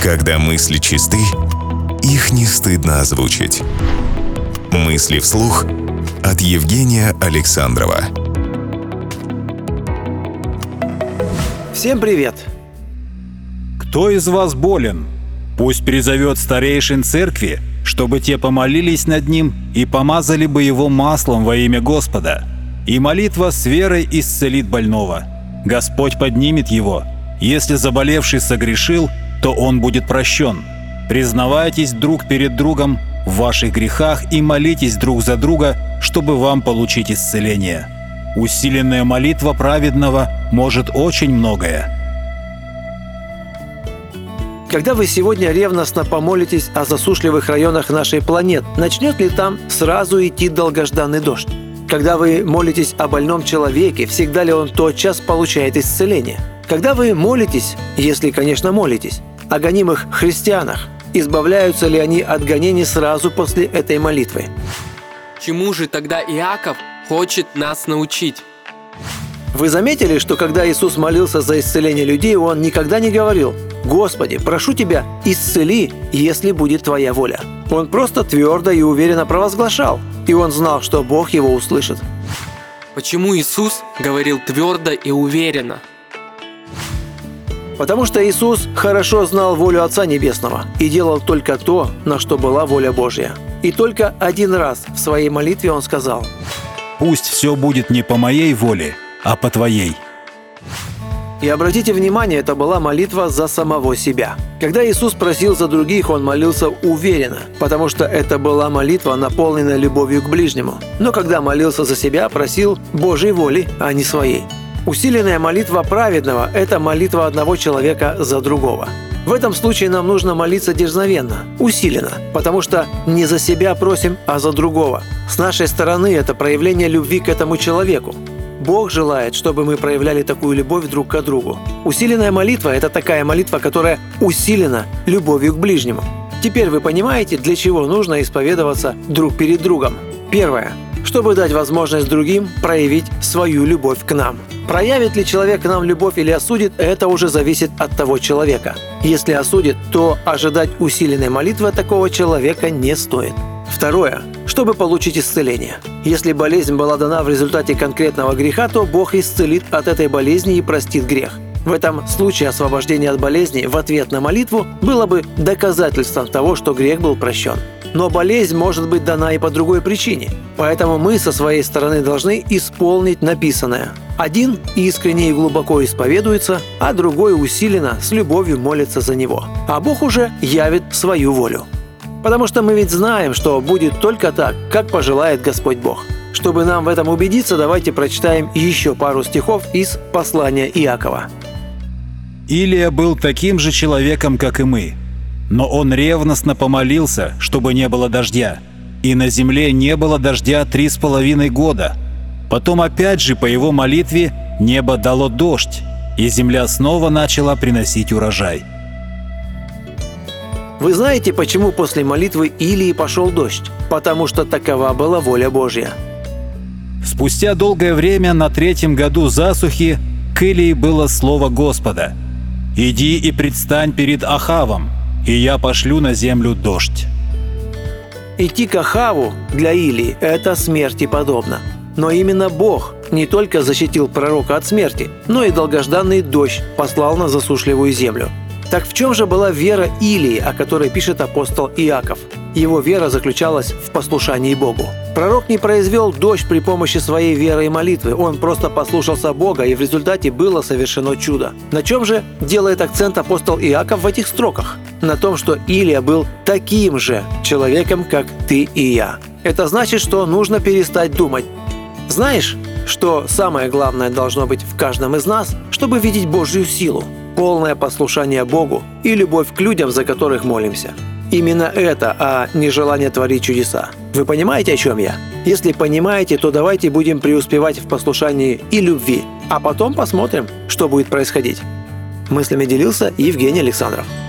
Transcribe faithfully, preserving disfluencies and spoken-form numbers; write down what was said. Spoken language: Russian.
Когда мысли чисты, их не стыдно озвучить. Мысли вслух от Евгения Александрова. Всем привет! Кто из вас болен? Пусть призовет старейшин церкви, чтобы те помолились над ним и помазали бы его маслом во имя Господа. И молитва с верой исцелит больного. Господь поднимет его. Если заболевший согрешил, то он будет прощен. Признавайтесь друг перед другом в ваших грехах и молитесь друг за друга, чтобы вам получить исцеление. Усиленная молитва праведного может очень многое. Когда вы сегодня ревностно помолитесь о засушливых районах нашей планеты, начнет ли там сразу идти долгожданный дождь? Когда вы молитесь о больном человеке, всегда ли он тотчас получает исцеление? Когда вы молитесь, если, конечно, молитесь, о гонимых христианах, избавляются ли они от гонений сразу после этой молитвы? Чему же тогда Иаков хочет нас научить? Вы заметили, что когда Иисус молился за исцеление людей, Он никогда не говорил: «Господи, прошу Тебя, исцели, если будет Твоя воля». Он просто твердо и уверенно провозглашал, и Он знал, что Бог его услышит. Почему Иисус говорил твердо и уверенно? Потому что Иисус хорошо знал волю Отца Небесного и делал только то, на что была воля Божья. И только один раз в своей молитве Он сказал: «Пусть все будет не по моей воле, а по Твоей». И обратите внимание, это была молитва за самого себя. Когда Иисус просил за других, Он молился уверенно, потому что это была молитва, наполненная любовью к ближнему. Но когда молился за себя, просил Божьей воли, а не своей. Усиленная молитва праведного – это молитва одного человека за другого. В этом случае нам нужно молиться дерзновенно, усиленно, потому что не за себя просим, а за другого. С нашей стороны это проявление любви к этому человеку. Бог желает, чтобы мы проявляли такую любовь друг к другу. Усиленная молитва – это такая молитва, которая усилена любовью к ближнему. Теперь вы понимаете, для чего нужно исповедоваться друг перед другом. Первое. Чтобы дать возможность другим проявить свою любовь к нам. Проявит ли человек к нам любовь или осудит, это уже зависит от того человека. Если осудит, то ожидать усиленной молитвы от такого человека не стоит. Второе. Чтобы получить исцеление. Если болезнь была дана в результате конкретного греха, то Бог исцелит от этой болезни и простит грех. В этом случае освобождение от болезни в ответ на молитву было бы доказательством того, что грех был прощен. Но болезнь может быть дана и по другой причине. Поэтому мы со своей стороны должны исполнить написанное. Один искренне и глубоко исповедуется, а другой усиленно, с любовью молится за него. А Бог уже явит свою волю. Потому что мы ведь знаем, что будет только так, как пожелает Господь Бог. Чтобы нам в этом убедиться, давайте прочитаем еще пару стихов из послания Иакова. Илия был таким же человеком, как и мы. Но он ревностно помолился, чтобы не было дождя. И на земле не было дождя три с половиной года. Потом опять же по его молитве небо дало дождь, и земля снова начала приносить урожай. Вы знаете, почему после молитвы Илии пошел дождь? Потому что такова была воля Божья. Спустя долгое время, на третьем году засухи, к Илии было слово Господа: «Иди и предстань перед Ахавом, и я пошлю на землю дождь». Идти к Ахаву для Илии – это смерти подобно. Но именно Бог не только защитил пророка от смерти, но и долгожданный дождь послал на засушливую землю. Так в чем же была вера Илии, о которой пишет апостол Иаков? Его вера заключалась в послушании Богу. Пророк не произвел дождь при помощи своей веры и молитвы, он просто послушался Бога, и в результате было совершено чудо. На чем же делает акцент апостол Иаков в этих строках? На том, что Илия был таким же человеком, как ты и я. Это значит, что нужно перестать думать: знаешь, что самое главное должно быть в каждом из нас, чтобы видеть Божью силу? Полное послушание Богу и любовь к людям, за которых молимся. Именно это, а не желание творить чудеса. Вы понимаете, о чем я? Если понимаете, то давайте будем преуспевать в послушании и любви, а потом посмотрим, что будет происходить. Мыслями делился Евгений Александров.